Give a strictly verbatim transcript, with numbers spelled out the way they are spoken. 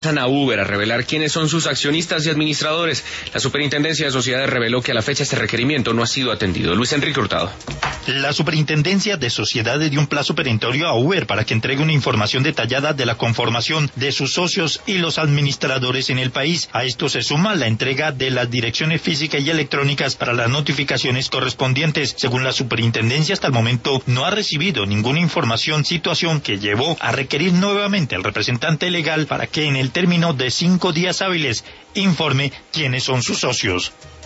a Uber a revelar quiénes son sus accionistas y administradores. La Superintendencia de Sociedades reveló que a la fecha este requerimiento no ha sido atendido. Luis Enrique Hurtado. La Superintendencia de Sociedades dio un plazo perentorio a Uber para que entregue una información detallada de la conformación de sus socios y los administradores en el país. A esto se suma la entrega de las direcciones físicas y electrónicas para las notificaciones correspondientes. Según la Superintendencia, hasta el momento no ha recibido ninguna información, situación que llevó a requerir nuevamente al representante legal para que en el término de cinco días hábiles informe quiénes son sus socios.